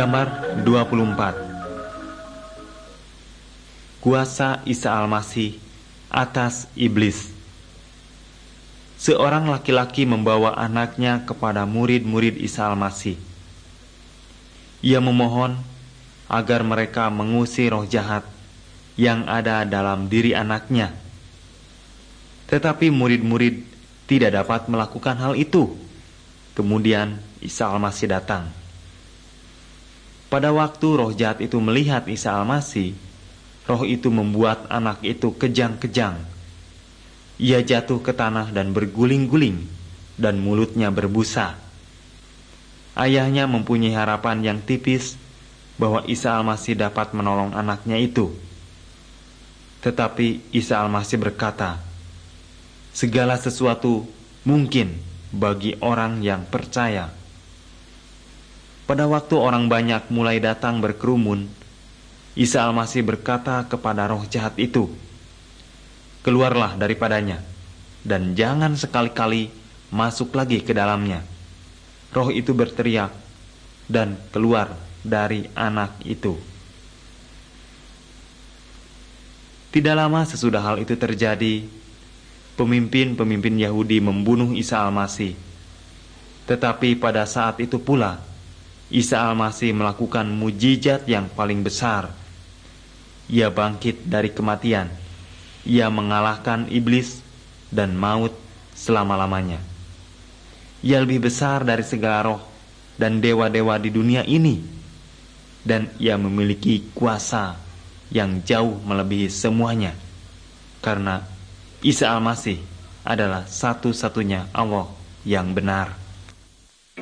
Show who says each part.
Speaker 1: Gambar 24. Kuasa Isa Al-Masih atas iblis. Seorang laki-laki membawa anaknya kepada murid-murid Isa Al-Masih. Ia memohon agar mereka mengusir roh jahat yang ada dalam diri anaknya. Tetapi murid-murid tidak dapat melakukan hal itu. Kemudian Isa Al-Masih datang. Pada waktu roh jahat itu melihat Isa Al-Masih, roh itu membuat anak itu kejang-kejang. Ia jatuh ke tanah dan berguling-guling, dan mulutnya berbusa. Ayahnya mempunyai harapan yang tipis bahwa Isa Al-Masih dapat menolong anaknya itu. Tetapi Isa Al-Masih berkata, segala sesuatu mungkin bagi orang yang percaya. Pada waktu orang banyak mulai datang berkerumun, Isa Al-Masih berkata kepada roh jahat itu, keluarlah daripadanya, dan jangan sekali-kali masuk lagi ke dalamnya. Roh itu berteriak, dan keluar dari anak itu. Tidak lama sesudah hal itu terjadi, pemimpin-pemimpin Yahudi membunuh Isa Al-Masih. Tetapi pada saat itu pula, Isa Al-Masih melakukan mujizat yang paling besar. Ia bangkit dari kematian. Ia mengalahkan iblis dan maut selama-lamanya. Ia lebih besar dari segala roh dan dewa-dewa di dunia ini. Dan ia memiliki kuasa yang jauh melebihi semuanya. Karena Isa Al-Masih adalah satu-satunya Allah yang benar.